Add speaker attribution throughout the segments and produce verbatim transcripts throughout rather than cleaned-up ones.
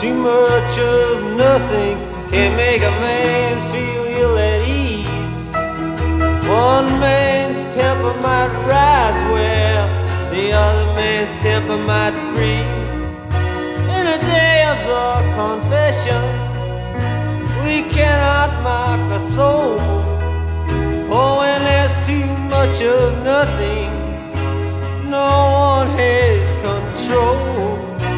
Speaker 1: Too much of nothing can make a man feel ill at ease. One man's temper might rise well, the other man's temper might freeze. In a day of the confessions, we cannot mark a soul. Oh, when there's too much of nothing, no one has control.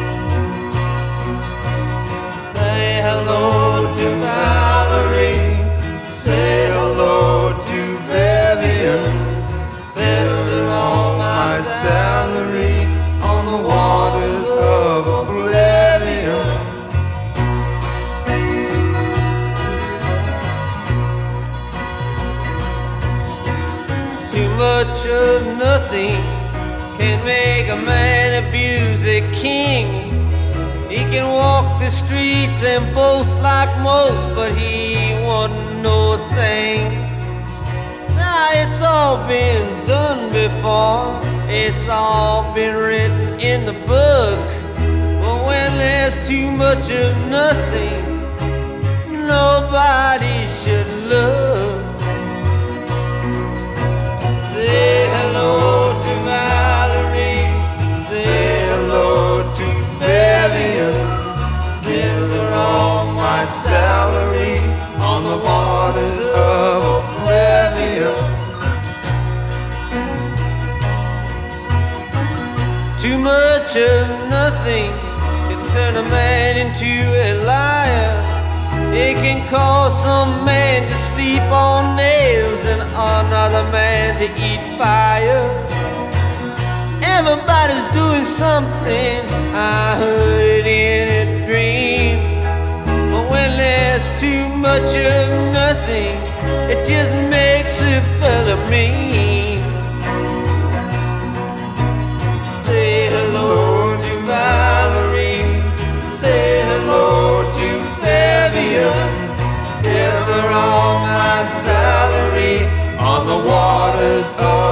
Speaker 1: Say hello to Valerie, say hello to Vivian, settle all my salary on the waters of oblivion. Too much of nothing can make a man abuse a king. He can walk the streets and boast like most, but he wouldn't know a thing. Now it's all been done before, it's all been written in the book. But when there's too much of nothing, nobody should look. Say hello to Valerie, say hello to Vivian, send her all my salary on the waters of oblivion. Too much of nothing can turn a man into a liar. It can cause some man to sleep on nails and another man to eat fire. Everybody's doing something, I heard it in a dream. But when there's too much of nothing, it just makes a fella mean. Say hello to Valerie, say hello to Vivian, get her all my salary on the waters of